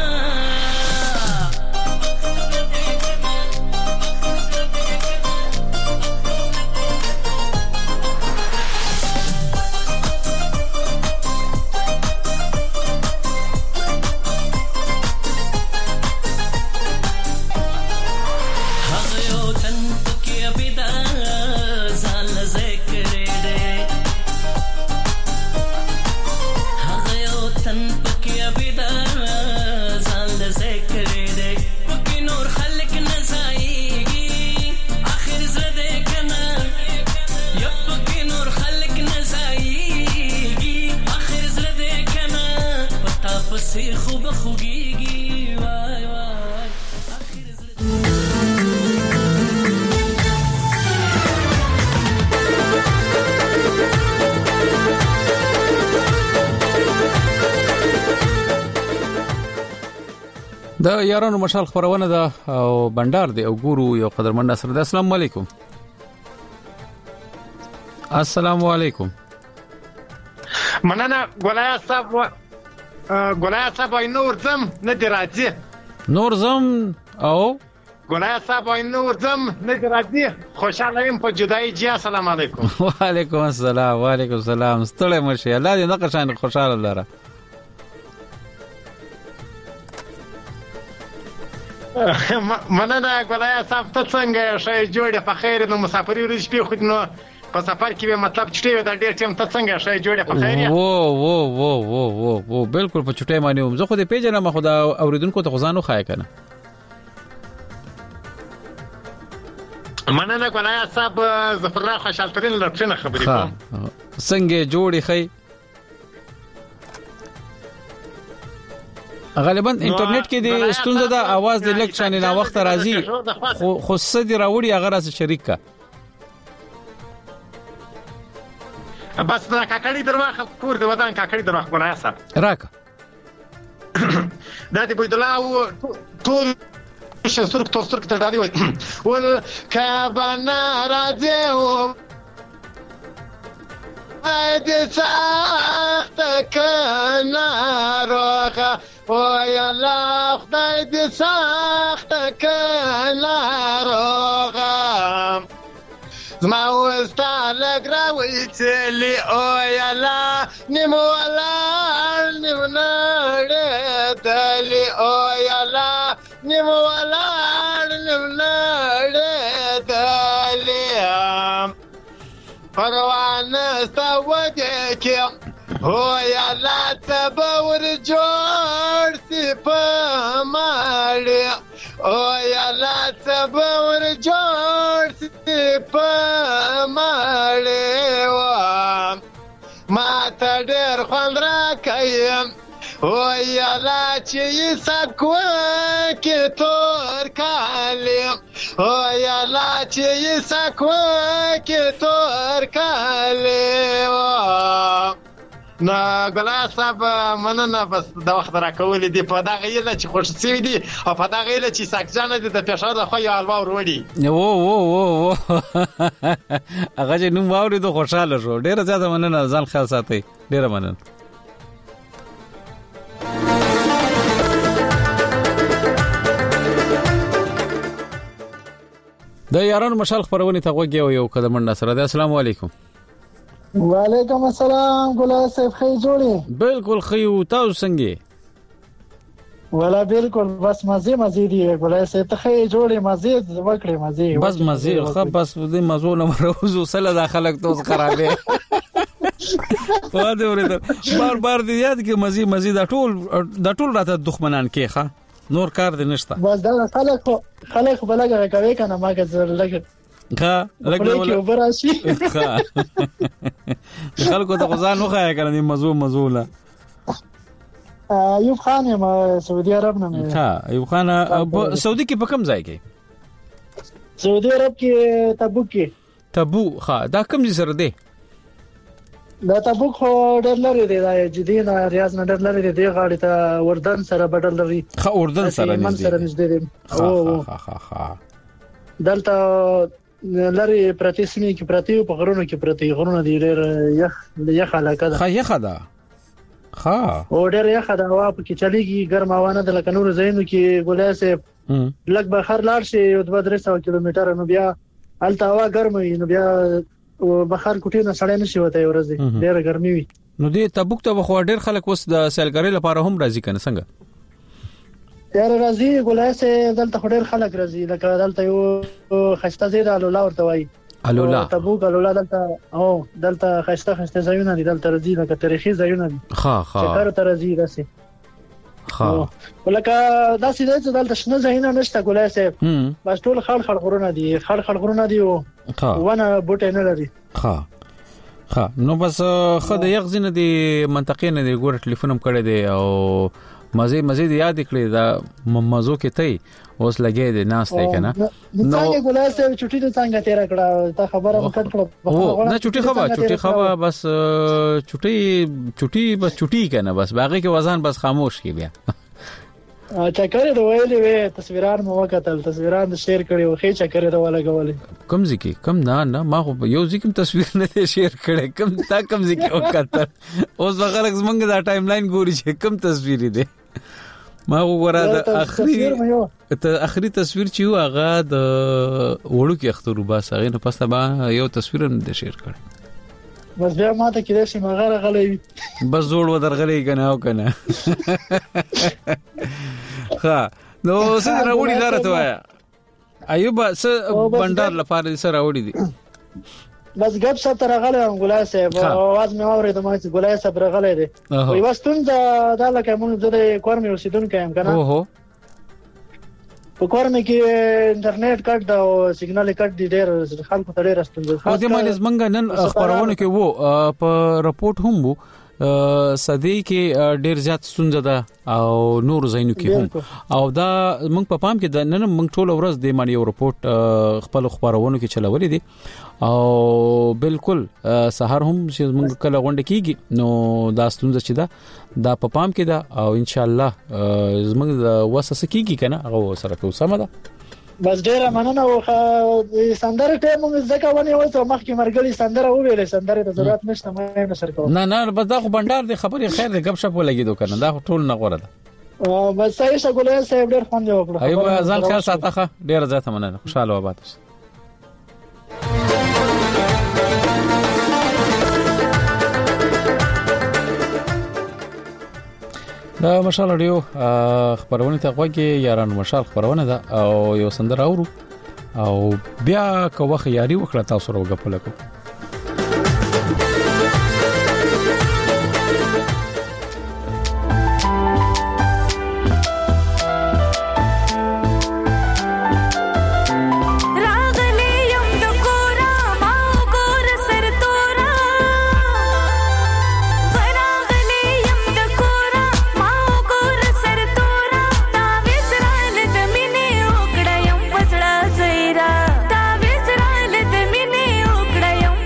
د یارانو مشال خبرونه ده او بندر دی او ګورو یو قدرمن سره ده. السلام علیکم. السلام علیکم. مننه ګولای صاحب وای نور زم نه دی راځي نور زم او ګولای صاحب وای نور زم نه دی راځي خوشاله يم په جدای جی. السلام علیکم. وعلیکم السلام. وعلیکم السلام. ستړی مشه الله دې نه قشان خوشاله لره. مننه ګولای صاحب ته څنګه شې جوړه په خیر نو مسافرې ورځ په خود نو په سفر کې مطلب چټي د ډېر ټیم ته څنګه شې جوړه په خیر وو بالکل په چټي معنی زه خو دې پیژنم خو دا اوریدونکو ته غزانو خای کنه. مننه ګولای صاحب ظفر الله خوشالترین لپاره خبرې کوم څنګه جوړی خی غالبا انټرنیټ کې د ستونزه د आवाज د لکشن نه وخت راځي خو صدې راوړي هغه راس شریک کا بس دا کاکړي درواخه کور د ودان کاکړي درواخه ګولای صاحب راکا دا دې بيدلا او ټول شسرک توسرک ته دالي وای ول کابنا راځي او دې سخت کنا روخه وای الله خدای دې سخت کنا روغه زما واستاله غراوي تلي او يلا نمولا نمنړ تلي او يلا نمولا نمنړ تلي پروانه ستوځي کې او يلا تبور جوړ سي په ماړي او يلا تبور جوړ سي په ماړي وا ما ته ډېر خوند راکوي او يلا چې سکو کې تور کالي او يلا چې سکو کې تور کالي وا نا ګلا صاحب مننه بس دا وخت راکول دي په دغه یله چې خوش سوي دي او په دغه یله چې ساکجانه دي د پېښور د خو یو الوا وروړي وو هغه چې نو ماوري د خوشاله شو. ډیره زیاته مننه ځان خیال ساتي. ډیره مننه. د یارانو مشال خبرونه ته وګیو یو قدمن سره ده. السلام علیکم. وعلیکم السلام ګلای صاحب خی جوړی بالکل خیو تاسو څنګه ولا بالکل بس مزه دی ګلای صاحب ته خی جوړی مزه وکړي مزه بس مزه خو بس دې مزو نه مروزو سره داخلك توس خرابې واده ورته بار دې یاد کې مزه دا ټول راته دښمنان کې ښه نور کار دې نشته بس دا خلک بلګه کوي کنه ما کې لګ ها لګ ولا براشي خلکو ته غزان نو خای کنه مزو لا ایوب خان یم سعودي عرب نه. ها ایوب خان سعودي کې په کوم ځای کې؟ سعودي عرب کې تبوک کې. تبوک ها دا کوم ځای سره دی؟ دا تبوک خو ډېر لري دی دا جدينا ریاض نه ډېر لري دی غاړي ته وردن سره بدل لري. خو اردن سره نږدې دی. ها دلته لري پرتی سیمه کې پرتی په غرونو کې پرتی غرونه دی ډېر یخ علاقه ده. یخه ده. ها او ډېر یخه ده هوا په کې چلیږي ګرم هوا نه د لکه نور زینو کې ګولای سه لګ بخر لاړ شي 200 کیلومتر نو بیا الته هوا ګرم وي نو بیا بخر کوټې نه سړی نشي وته ورځي ډېر ګرمي وي. نو دې تبوک ته خو ډېر خلک وس د سیلګری لپاره هم راځي کنه څنګه؟ یاره راځي ګولای سه دلته ډېر خلک راځي لکه دلته یو خسته زیاده الولا ورته وایي الولا تبوک الولا دلته او دلته خسته ځایونه دي دلته راځي لکه تاریخي ځایونه دي. ها چکر ته راځي راسي. ها ولکه دا سیده چې دلته شنه ځایونه نشته ګولای سه بس ټول خړ غرونه دي خړ غرونه دي او ونه بوټي نه لري. ها نو بس خدای یغزنه دي منطقې نه دی ګور ټلیفون هم کړی دی او مزید یاد کړی دا مزو کې ته اوس لګې دي ناس ته کنه نو څنګه ګولای سه چټي ته څنګه تیر کړه ته خبره مکټ کړه نه چټي خبره بس چټي کنه بس باقي کې وزن بس خاموش کی بیا چکر د ویلې وې تصویران مو وکتل تصویران شیر کړي او خې چکر د ولګولې کم ځکه کم نه ما خو یو ځکه تصویر نه شیر کړي کم ځکه وکتل اوس وغیرہ زمونږ دا ټایم لاین ګوري چې کم تصویر دي ما وګوره د اخري تصویر چې هغه د وړو کې اختر وباس هغه نه پسته با یو تصویر نه شیر کړي بس بیا ماته کې راشي مغره غلې بس زوړ ودرغلې کنه او کنه ها نو څه راوړي درته وایا ایوب څه بندر لپاره سره راوړي دي بس ګب څه تر غلې ګولای صاحب आवाज مې اورېد ما چې ګولای صاحب راغلې دي وي واستون دا لکه موږ د کور مې اوسیدونکو یم کنه په کور مې کې انټرنیټ کټ دا او سیګنال کټ دي ډېر خلکو ته ډېر ستونزه او د مالز منګ نن خبرونه کې وو په رپورت هم وو صدې کې ډېر زیات ستونزه ده او نور زینو کې هم او دا موږ په پام کې د نن موږ ټول ورځ د مانی یو رپورت خپل خبرونه کې چلولې دي او بالکل سحر هم چې موږ کله غونډه کیږي نو دا ستونزه چې دا په پام کې ده او ان شاء الله زموږ د وسه کیږي کنه هغه سره کو سم ده بس ډیر مننه او سندره ته موږ ځکه ونی وځو مخکې مرګلي سندره وویلې سندره ته ضرورت نشته مې نشر کوم نه بس دا خو بندر دی خبرې خیر دی غب شپ ولګیدو کنه دا ټول نه غوړه ده بس صحیح شګولې صاحب ډیر خوند وکړه ایوب ځان خیال ساتخه ډیر زیاته مننه خوشاله وبات دا مشال رادیو خبرونه ته غوږی یارانو مشال خبرونه ده او یو سندره اورو او بیا کوه خیاري وکړه تاسو راوګپل کو تا وسرال د مینې وکړم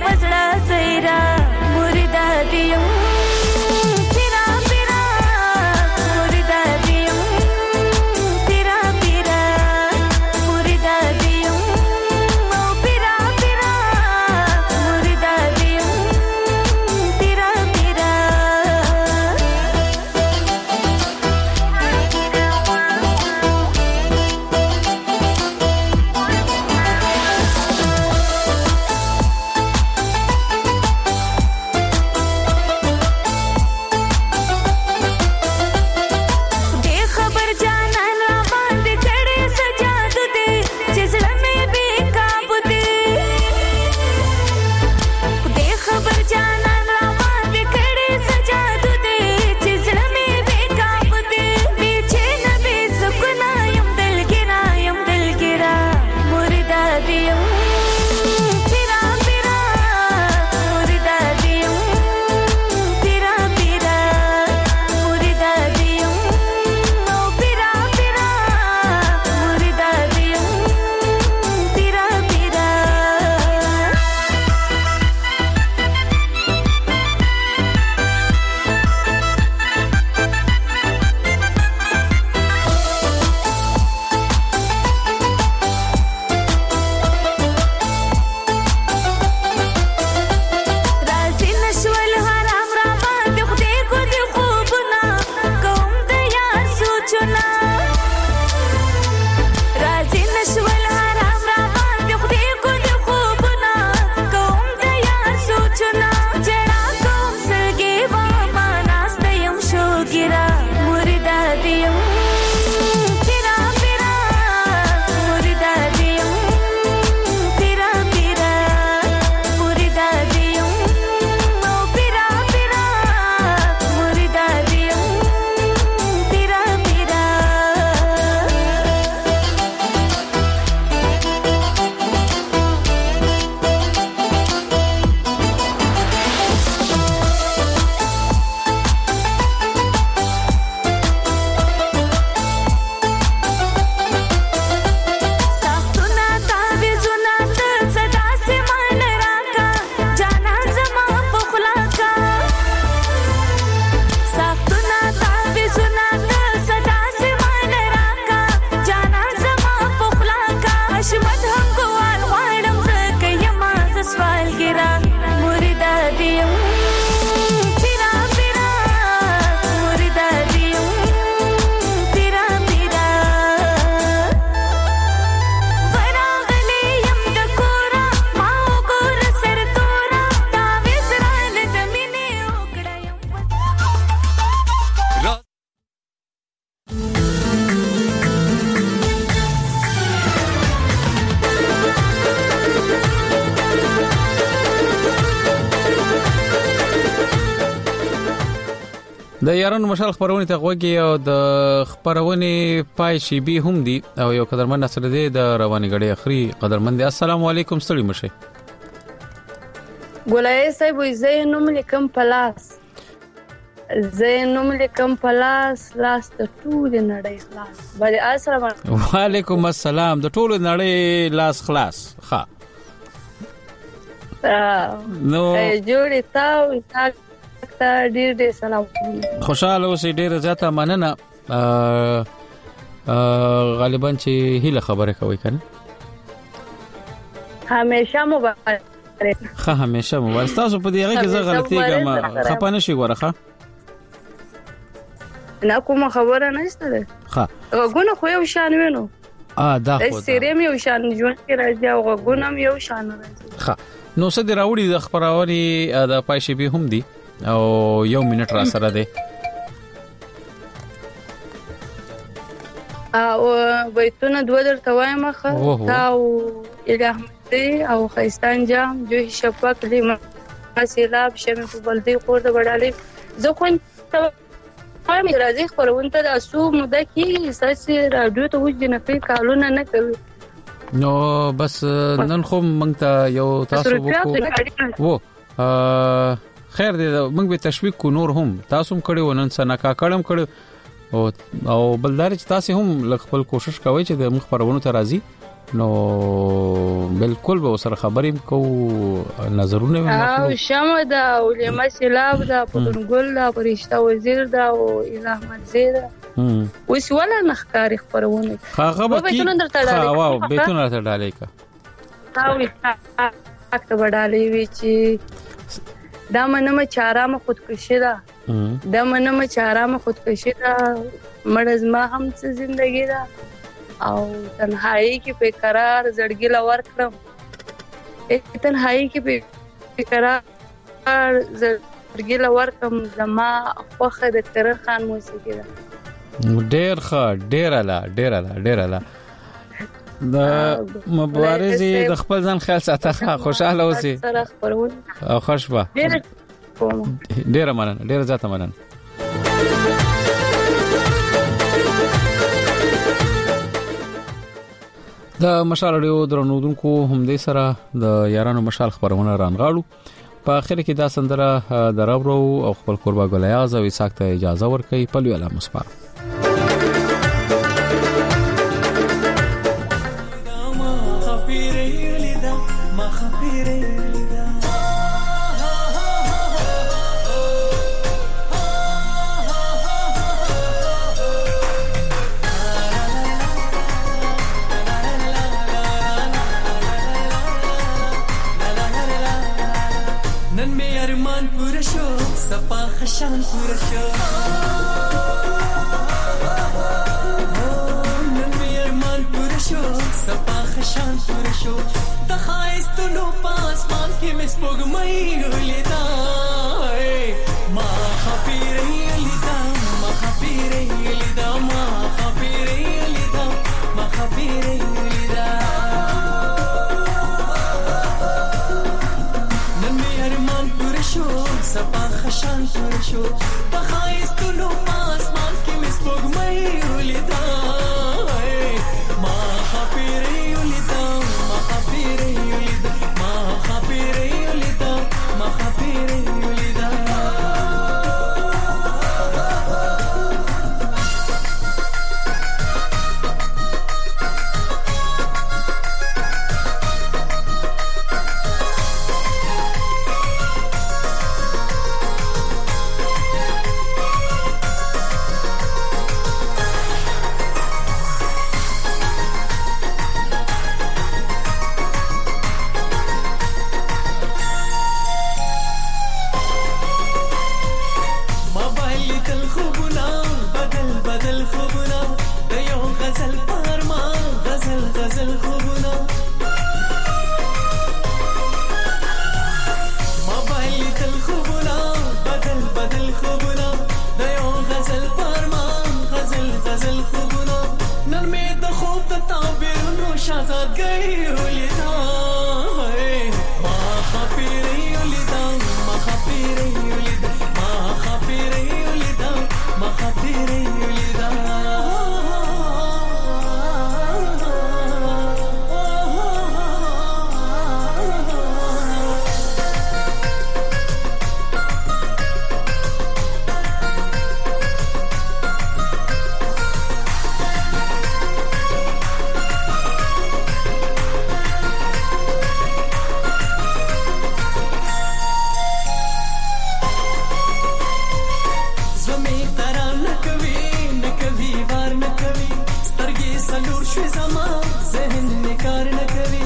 د یارانو مشال خبرونه ته غوږی او د خبرونه پای شي به هم دي او یو قدرمن سره دی د رواني غړي اخري قدرمن دی. السلام علیکم ستړي مشه ګولای صاحب زینوم لیکم پلاس لاس ته ټول نړۍ خلاص بل السلام وعلیکم السلام د ټول نړۍ لاس خلاص ها نو جوړی تاو ډیر سلام خوشاله اوسې ډیر زیاته مننه غالبا چې هیله خبره کوي کنه همیشه مبارک ښه همیشه مبارک تاسو په دې هغه کې زه غلطي کوم خپانه شي ورخه نه کومه خبره نشته ده ښه غوونه خو یو شان وینو دا خو سیرم یو شان ژوند کې راځي او غوونه یو شان راځي ښه نو څه دی راوړي د خبرونه د پایشي به هم دي او یو منټ را سره دی او بیتونه دوه درته وایم خو تاو الهمدی او خیستان جام جو شفاق لما سیلاب شمه په بلدی خور د وړالې زه خو هم راځي خبرونه د اسو مده کې اساسي رادیو ته وځي نه کوي کالونه نه کوي نو بس نن خو موږ ته یو تاسو وو خیر دې موږ به تشویق کو نور هم تاسو هم کړي ونن سنا کا کړم کړي او بلدار چې تاسو هم خپل کوشش کوئ چې د مخ پرونو ته راځي نو بالکل به سره خبرې کو نظرونه او شمه دا علماء سیلاب دا پټنګل دا پرشتہ وزیر دا او احمد زید وس ولا نخکاری خبرونه هغه به بیتونه درته ډالې کا تاوي اکته وډالې وی چې دا منمه چارامه خودکشي دا مرز ما هم څه زندگی دا او تنهایی کې په قرار زړګي لور کړم تنهایی کې په قرار زړګي لور کړم زما خوخه د کرر خان موسیقي دا ډیر اعلی د مبارزي د خپل ځان خیال ساته خوشاله اوسې او خوشبه ډیر مننه ډیر زیاته مننه د مشال رادیو درنودونکو هم دې سره د یارانو مشال خبرونه رانغاړو په اخر کې دا سندره درابرو او خپل قربا ګلیاز او اساق ته اجازه ورکړي په لوی علامه مسپار ما خبيري ولدا شوي زما ذهن می کار نه کوي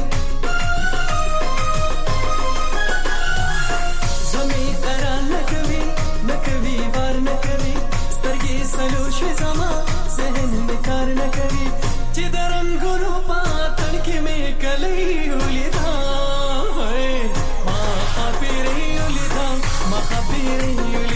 زمي قرار نه کوي وار نه کوي سترګې سلو شوي زما ذهن می کار نه کوي چې درنګونو پاتن کې می کلی ولیدا ما خبرې ولیدا